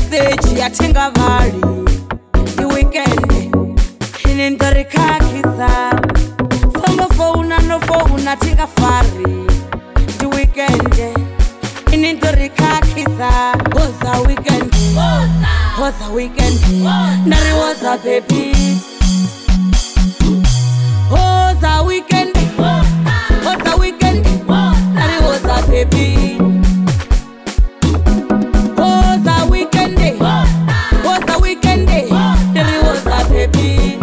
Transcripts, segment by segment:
message yatenga vali the weekend inendarikakisa phone tinga fari the weekend inendarikakisa hoza weekend nari hoza baby hoza weekend nari hoza baby hoza weekend nari hoza baby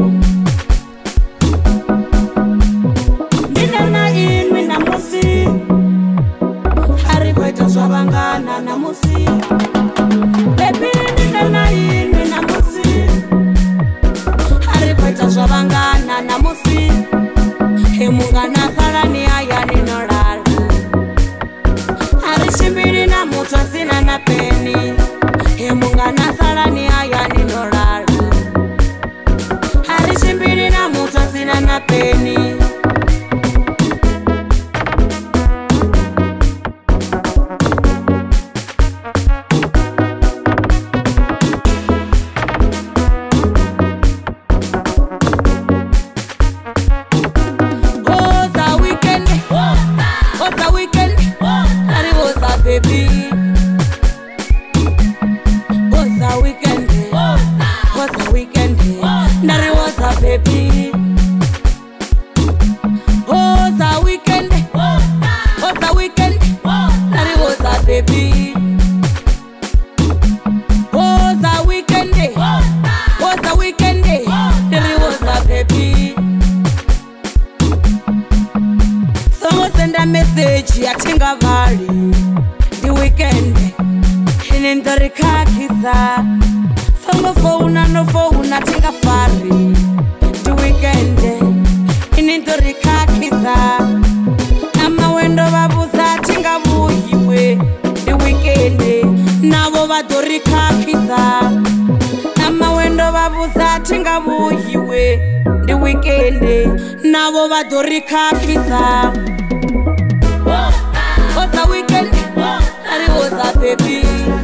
nina inwi na musi hari kweta swabangana na musi baby nina inwi na musi hari kweta swabangana na musi hemungana farani aya ninorara hari shimbiri na mutu asina na peni hemungana farani aya ninorara hari shimbiri na mutu asina na peni baby hoza weekend nari hoza baby hoza weekend nari hoza baby hoza weekend nari hoza baby someone send a message yatenga vali the weekend inendarikakisa phone tinga fari the weekend inendarikakisa amawendo vabusa tinga vuhiwe the weekend navo vadorikakisa amawendo vabusa tinga vuhiwe the weekend navo vadorikakisa hoza weekend nari hoza baby